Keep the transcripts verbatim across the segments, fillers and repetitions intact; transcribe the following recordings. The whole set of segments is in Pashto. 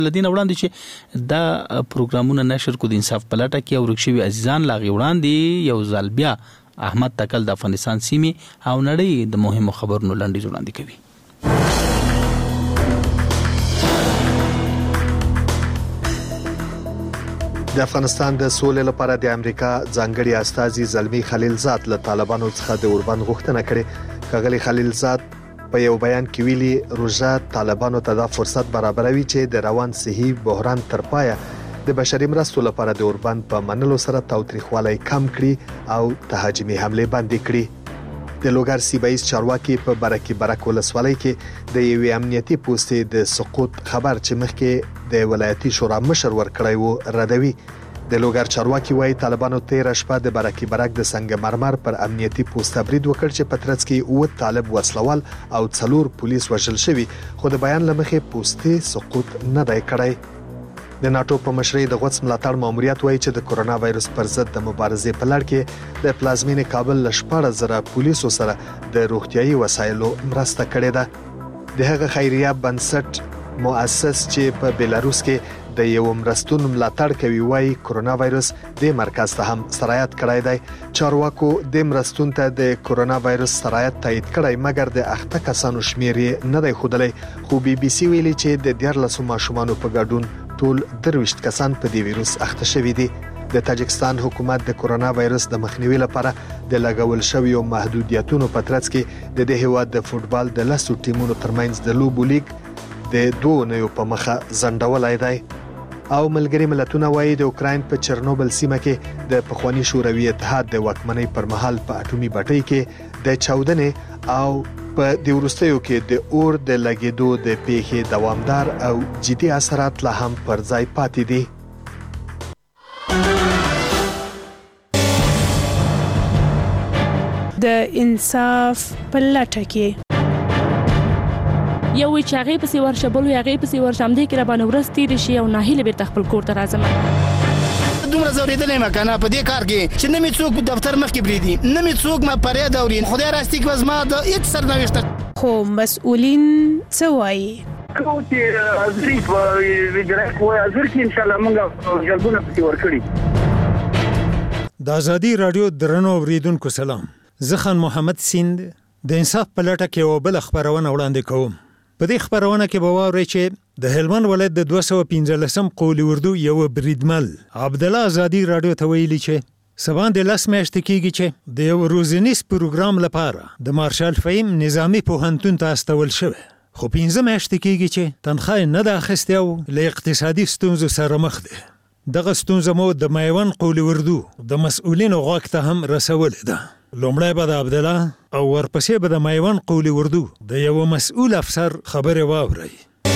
لدین وړاندې چې دا پروګرامونه نشر کو د انصاف پلاټه کې او رکشوي عزیزان لاغي وړاندې یو ځل بیا احمد تکل د افغانستان سیمې او نړۍ د مهمو خبرونو لنډیز وړاندې کوي. د افغانستان د سولې لپاره د امریکا ځانګړي استازي زلمی خلیلزاد له طالبانو څخه د اوربند غوښتنه کړې. ښاغلي خلیلزاد په یو بیان کې ویلي روزه طالبانو ته دا فرصت برابروي چې د روان صحي بحران تر پایه د بشري مرستو لپاره د اوربند په منلو سره تاوتریخوالی کم کړي او تهاجمي حمله بندي کړي. د لوګر سیبایز چارواکي په برکي برک ولسوالۍ کې د یو امنیتي پوستې د سقوط خبر چې مخکې د ولایتي شورا مشر ورکړی وو ردوي. د لوګر چارواکي وايي طالبانو تیر شپه د برکي برک د سنگ مرمر پر امنیتي پوسټ برید وکړ چې پترڅ کې او طالب وسلوال او څلور پولیس وژل شوي، خو د بیان لمخې پوسټې سقوط نه دی کړی. د ناتو په مشرۍ د غوڅ ملاتړ ماموریت وایي چې د کورونا وایرس پر ضد د مبارزې په لړ کې د پلازمینې کابل له شپږ زره پولیسو سره د روغتيایي وسایلو مرسته کړې ده. د هغه خیریه بنسټ مؤسس چې په بلاروس کې د یو مرستون ملاتړ کوي وایي کورونا وایرس د مرکز ته هم سرایت کړی دی. چارواکو د مرستون ته د کورونا وایرس سرایت تایید کړی، مګر د اخته کسانو شمیر نه دی ښودلی. خو بي بي سي ویلي چې د دیارلسو ماشومانو په ګډون ټول درويشت کسان په دې وایرس اخته شوي دي. د تاجکستان حکومت د کورونا وایرس د مخنیوي لپاره د لګول شویو محدودیتونو په ترڅ کې د دې هیواد د فوتبال د لسو ټیمونو ترمنځ د لوبو لیگ د دوه نوو په مخه زندولای دی. او ملګری ملتونه وایي د اوکراین په چرنوبل سیمه کې د پخوانی شوروي اتحاد د واکمنۍ پر مهال په اټومي بټۍ کې د چاودنې او په د ورستیو کې د اور د لګیدو د پیښې دوامدار او جدي اثرات لا هم پر ځای پاتې دي. د انصاف په لټه کې یو چې هغه په سی ورشه بل هغه په سی ورشه هم دې کې را باندې ورستې شي او ناهیله به خپل کور ته راځم. دومره زوریدلې مکانه په دې کار کې چې نه می څوک دفتر مخ کې بریدي، نه می څوک ما پرې دورین خدای راستي کې زما د هیڅ سرنوشت. خو مسؤلین څه وایي؟ کوم چې ازري په ویډرک وای ازر کې ان شاء الله موږ جلبونه پکې ورکړي. د ازادي رادیو درنو اوریدونکو سلام، زه خان محمد سیند د انصاف په لټه کې یو بل خبرونه وړاندې کوم. په دې خبرونه کې به واورئ چې د هلمند ولایت د دوه سوه پنځلسم قولي اردو یو بریدمل عبد الله ازادي رادیو ته ویلي چې سبا د لس میاشتې کېږي چې د یو روزنیز پروګرام لپاره د مارشال فهیم نظامی پوهنتون ته استول شوی، خو پنځه میاشتې کېږي چې تنخواه یې نه ده اخیستې او له اقتصادي ستونزو سره مخ دی. دغه ستونزه مو د میوند قولي اردو د مسؤلینو غوږ ته هم رسولې ده. لومړی به د عبدالله او ورپسې به د میوند قولي اردو د یو مسؤل افسر خبرې واورئ.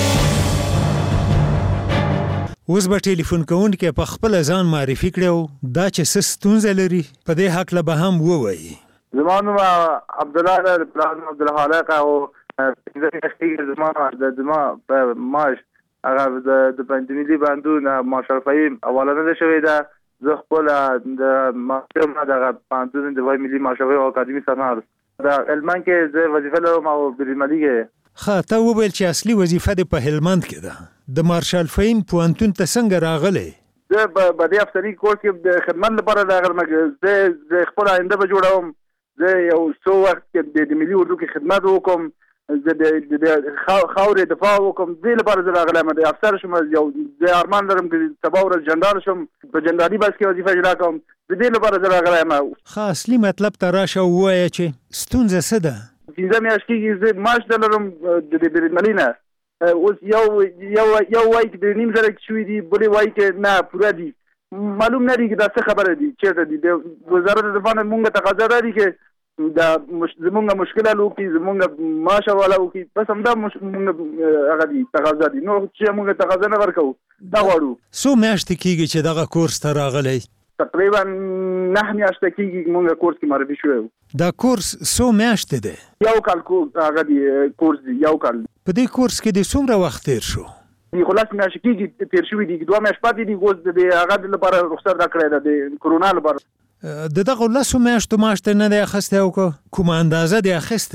اوس به ټلیفون کوونکی په خپل ځان معرفي کړي او دا چې څه ستونزه لري په دې هکله به هم ووایي. زما نوم عبدالله دی، پلار مې عبدالخالق او پنځه میاشتې زما د زما په معاش هغه د پنځملي بندون مارشال فهیم حواله نه شوې ده. زه خپل د ماستر دغه پانتون د وای ملي ماشوي او اکاډمي سنار د هلمند کې زه وظیفه لرم او بریمالي کې. ښه، ته وویل چې اصلي وظیفه دې په هلمند کې ده. د مارشال فهیم پوهنتون ته څنګه راغلی؟ زه په دې افسري کورس کې د خدمت لپاره راغلم. زه خپل آینده به جوړوم. زه یو څو وخت کې د ملي اردو کې خدمت وکم، زه د خاورې دفاع وکم. دې لپاره زه راغلم د افسر شم. یو زه ارمان لرم چې سبا ورځ جنرال شم، په جنرالي بس کې وظیفه اجرا کوم. د دې لپاره زه راغلم. ښه، اصلي مطلب ته راشه ووایه چې ستونزه څه ده؟ پنځه میاشتې کېږي زه معاش نه لرم د بریدمنۍ نه. اوس یو یو یو وایي چې د نیم زره شوي دي، بلې وایي چې نه پوره دي. معلوم نه دي چې دا څه خبره دي، چېرته دي. د وزارت دفاع نه مونږ تقاضا دا دي چې دا زمونږ مشکله لوکي زمونږ معاش والا وکي، بس همدا مونږ هغه دي تقاضا دي. نو چې مونږ تقاضا نه ورکو دا غواړو. څو میاشتې کېږي چې دغه کورس ته راغلی؟ تقریبا نه میاشتې کېږي مونږ کورس کې معرفي شوی. دا کورس څو میاشتې دی؟ یو کال هغه دی کورس دی، یو کال. په دې کورس کې د څومره وخت تیر شو؟ دی خلاص میاشتې کېږي تیر شوي دي، دوه میاشتې پاتې دي. اوس د هغه لپاره رخصت راکړی ده د کرونا لپاره. د دغه لسو میاشتو معاش ته نه دی اخیستی او کومه اندازه دی اخیستی؟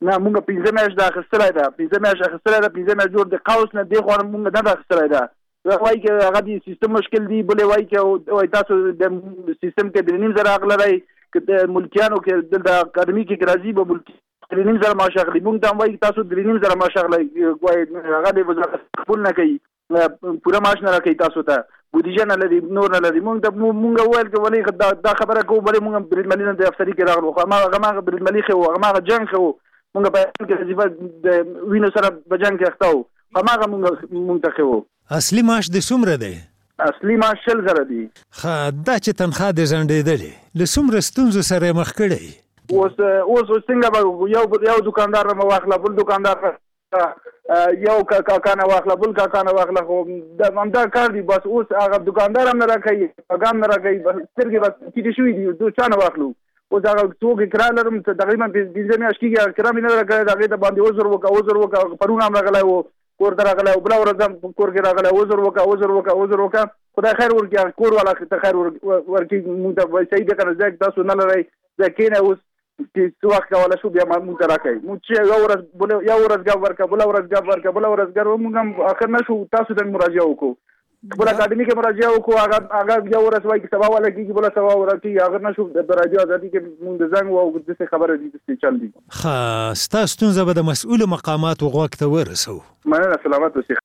نه مونږ پنځه میاشت د اخیستلای ده پنځه میاشت اخیستلای ده پنځه میاشت جوړ د قوس نه دی خو مونږ نه اخیستلای ده وایي چې هغه د سیستم مشکل دی بلې وایي چې وایي تاسو د سیستم کې درې نیم زره اغلرئ که د ملکیانو کې دلته اکاډمي کې راځي به ملکي درې نیم زره معاش اخلي مونږ ته هم وایي تاسو درې نیم زره معاش اخلئ وایي هغه د وزارت قبول نه کوي پوره معاش نه راکوي تاسو ته بودیجه نه لري نور نه لري مونږ ته مونږ وویل چې ولې دا خبره کوو بلې مونږ بریدمنلي نه د افسري کې راغلو خو هماغه بریدمنلي ښه و هماغه جنګ ښه و مونږ په کې وظیفه د وینو سره په جنګ کې اخته وو هماغه مونږ مونږ ته ښه و اصلي معاش د څومره دی؟ اصلي معاش شل زره دی. ښه دا چې تنخوا دې ځنډېدلې له څومره ستونزو سره یې مخ کړی؟ اوس اوس څنګه به یو یو دکاندار نه واخله بل دکاندار یو کاکا نه واخله بل کاکا نه واخله خو د همدا کار دی بس اوس هغه دکاندار هم نه راکوي هغه هم نه راکوي سترګې بس ټیټې شوي دي دو چا نه واخلو اوس هغه څوک کرایه لرم تقریبا پنځه میاشتې کېږي کرایه مې نه راکړی د هغې ته باندې عذر وکړه عذر وکړه پرون هم راغلی و کور ته راغلی او بله ورځ هم کور کې راغلی عذر وکړه عذر وکړه عذر وکړه خدای خیر ورکړي کور والا ته خیر ورکړي مونږ ته صحیح دی که نه ځای تاسو نه لرئ ځای کښېنئ اوس چې څه وخت کولی شو بیا مونږ ته راکړئ مونږ چې یو ورځ یو ورځ ګپ ورکړه بله ورځ ګپ ورکړه بله ورځ ګپ مونږ هم اخر نه شو تاسو ته مراجعه وکړو بل اکاډمي کې مراجعه وکړو هغه هغه یو ورځ وایي چې سبا والا کېږي بله سبا ورځ کېږي هغه نه شو د راډیو ازادي کې مونږ د زنګ وو داسې خبره دي داسې چل دي. ښه ستا ستونزه به د مسؤلو مقاماتو غوږ ته ورسوو. مننه سلامت اوسئ.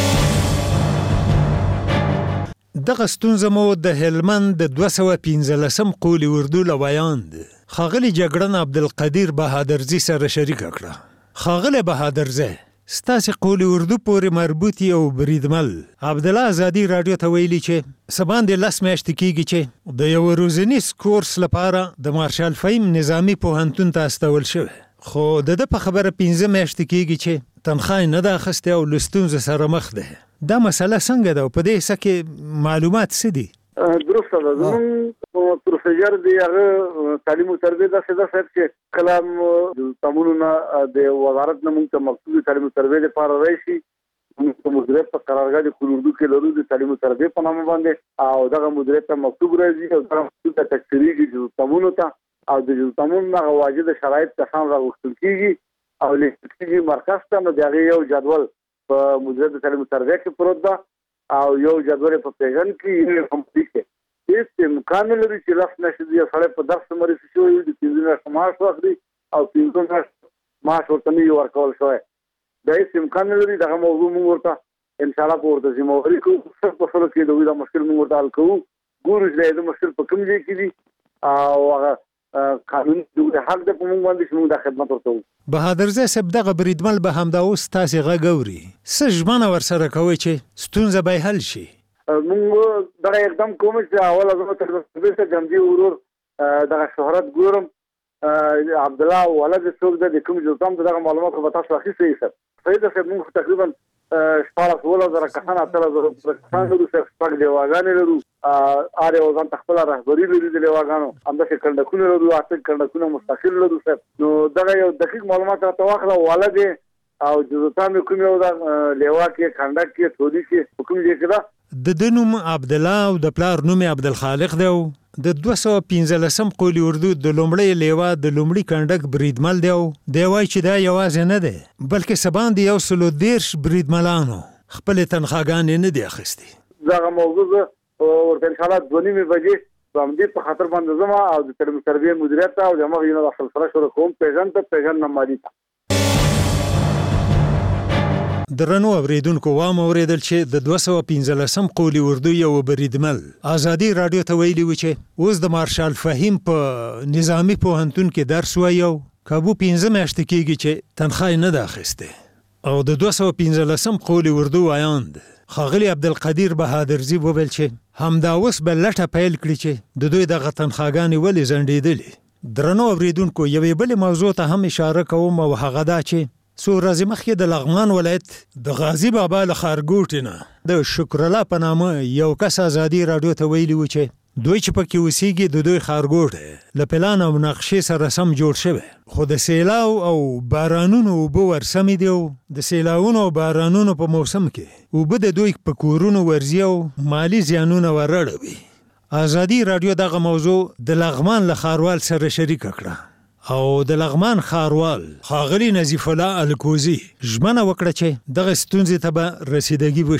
دغه ستونزه مو د هلمند د دوه سوه پنځلسم قول اردو له ویاند ښاغلي جګړن عبدالقدیر بهادرزي سره شریکه کړه. ښاغلی بهادرزی ستاسې قول اردو پورې مربوط او بریدمل عبدالله ازادي راډیو ته ویلي چې څه باندې لس میاشتې کېږي چې د یوه روزنیز کورس لپاره د مارشال فهیم نظامي پوهنتون ته استول شوی خو د ده په خبره پنځه میاشتې کېږي چې تنخوا یې نه ده اخیستې او له ستونزو سره مخ دی. دا مسله څنګه ده او په دې حصه کې معلومات څه دي؟ درسته ده زموږ پروسیجر دی هغه تعلیم او تربیه داسې ده صاحب چې کله د تمونو نه د وزارت نه موږ ته مکتوب تعلیم او تربیه لپاره راشي موږ په مدیریت په قرارګاه د قول اردو کې لرو د تعلیم او تربیه په نامه باندې او دغه مدیریت ته مکتوب راځي او دغه مکتوب ته تکثیریږي د تمونو ته او د تمون هغه واجد شرایط کسان راغوښتل کېږي او لیکل کېږي مرکز ته نو د هغې یو جدول په مدیریت د تعلیم او تربیه کې پروت ده او یو جدول په پیژن کې یو کمپلیټ دی هیڅ امکان نه لري چې لس میاشتې د یو سړی په درس مریض شوی وي د پنځه میاشتو معاش واخلي او پنځه میاشتو معاش ورته نه وي ورکول شوی دا هیڅ امکان نه لري. دغه موضوع موږ ورته انشاءالله په ورته ذمهواري کوو سل په سلو کې د هغوی دا مشکل موږ ورته حل کوو ګورو چې د مشکل په کوم ځای کې دي او هغه قانوني د حق ده په موږ باندې چې موږ دا خدمت ورته وکړو. بهادرزی صاحب دغه بریدمل به همدا اوس تاسې غږ اوري څه ژمنه ورسره کوئ چې ستونزه به یې حل شي؟ موږ دغه اقدام کوم چې اوله زما تربیه ته جمدي ورور دغه شهرت ګورم عبدالله ولد څوک ده د کوم جوړتام دغه معلومات خو به تاسو اخیستی صاحب صحیح ده صاحب موږ تقریبا شپاړس اوولس زره کسان اتلس زره کسان لرو صاحب شپږ لیواګانې لرو هر یو ځان ته خپله رهبري لري د لیواګانو همداسې کنډکونه لرو اته کنډکونه مستقل لرو صاحب نو دغه یو دقیق معلومات راته واخله ولد او جوړتام یې کوم یو ده لیوا کې کنډک کې ټولي کې کوم ځای کې ده د ده نوم عبدالله او د پلار نوم یې عبدالخالق دی او د دوه سوه پنځلسم قول اردو د لومړی لیوا د لومړي کنډک بریدمل دی او دی وایي چې دا یوازې نه دی بلکې څه باندې یو سلو دېرش بریدملانو خپلې تنخواګانې نه دي اخیستې. دغه موضوع زه ورته انشاءالله دوه نیمې بجې په همدې په خاطر باندې ځم او د تعلیم تربیې مدیریت ته او د همغې نه د سلسله شروع کوم پیژن ته پیژن نه مالي ته. درنو اوریدونکو وام اوریدل چې د دوه سوه پنځلسم قول اردو یو بریدمل ازادي راډیو ته ویلي و چې اوس د مارشال فهیم په نظامي پوهنتون کې درس وایي او کابو پنځه میاشتې کېږي چې تنخوا یې نه ده اخیستې او د دوه سوه پنځلسم قول اردو وایاند ښاغلي عبدالقدیر بهادرزي وویل چې همدا اوس به لټه پیل کړي چې د دوی دغه تنخواګانې ولې ځنډېدلې. درنو اوریدونکو یوې بلې موضوع ته هم اشاره کوم او هغه دا چې څو ورځې مخکې د لغمان ولایت د غازي بابا له ښارګوټې نه د شکرالله په نامه یو کس ازادي راډیو ته ویلي و چې دوی چې پکې اوسېږي د دوی ښارګوټ له پلان او نقشې سره سم جوړ شوی خو د سیلاو او بارانونو اوبه ورسمې دي او د سیلاونو او بارانونو په موسم کې اوبه د دوی په کورونو ورځي او مالي زیانونه ورړوي. ازادي راډیو دغه موضوع د لغمان له ښاروال سره شریکه کړه او د لغمان ښاروال ښاغلي نظیف الله الکوزي ژمنه وکړه چې دغه ستونزې ته به رسیدګي وشي.